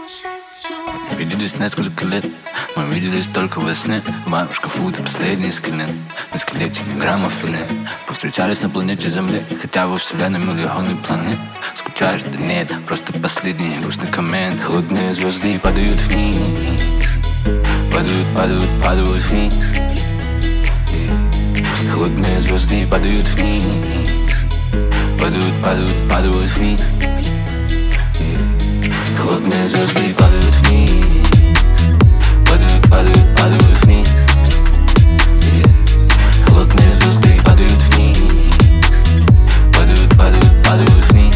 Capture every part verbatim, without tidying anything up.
Виделись несколько лет, мы виделись только во сне. В моем шкафу ты последний скелет, на скелете граммов фене. Повстречались на планете Земле, хотя во вселенной миллионы планет. Скучаешь? Да нет, просто последний грустный коммент. Холодные звезды падают вниз, падают, падают, падают вниз. Холодные звезды падают вниз, падают, падают, падают вниз. Холодные звезды падают вниз, падают, падают, падают вниз. Холодные звезды падают вниз, падают, падают, падают вниз.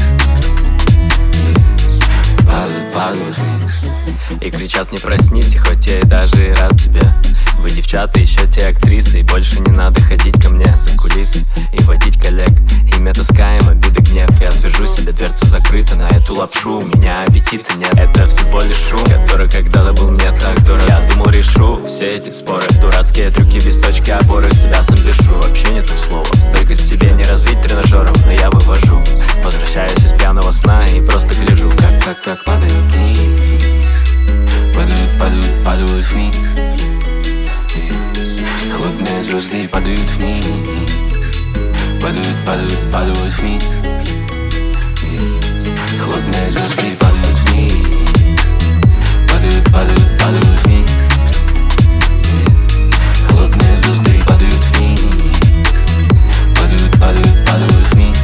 Падают, падают вниз. И кричат мне проснись, и хоть я и даже и рад тебе. Вы, девчата, еще те актрисы, и больше не надо ходить ко мне за кулисы и водить коллег. Имя таскаем, обиды, гнев. Я отвяжу себе, дверца закрыта на эту лапшу. У меня аппетита нет, это всего лишь шум, который когда-то был мне так дорог. Я думал, решу все эти споры, дурацкие трюки без точки опоры. Себя сам дышу, вообще не то слово. Стойкость тебе не развить тренажером, но я вывожу. Возвращаюсь из пьяного сна и просто гляжу, как, как, как падают вниз. Падают, падают, падают вниз. Холодные звезды падают вниз, падают, падают, падают вниз. Холодные звезды падают вниз, падают, падают, падают вниз. Холодные звезды падают вниз, падают, падают, падают вниз.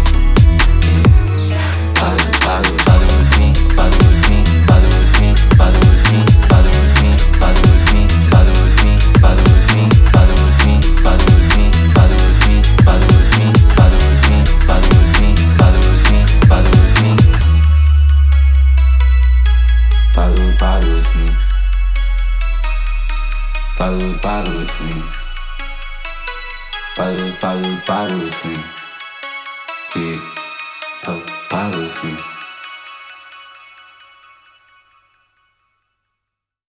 Падают, падают, падают вниз, падают вниз, падают вниз, падают вниз, падают вниз, падают вниз, падают вниз, падают вниз, падают вниз, падают вниз, падают вниз, падают вниз, падают вниз, падают вниз, падают вниз, падают вниз. Падают, падают вниз. Падают, падают вниз. Падают, падают, падают вниз. И падают вниз.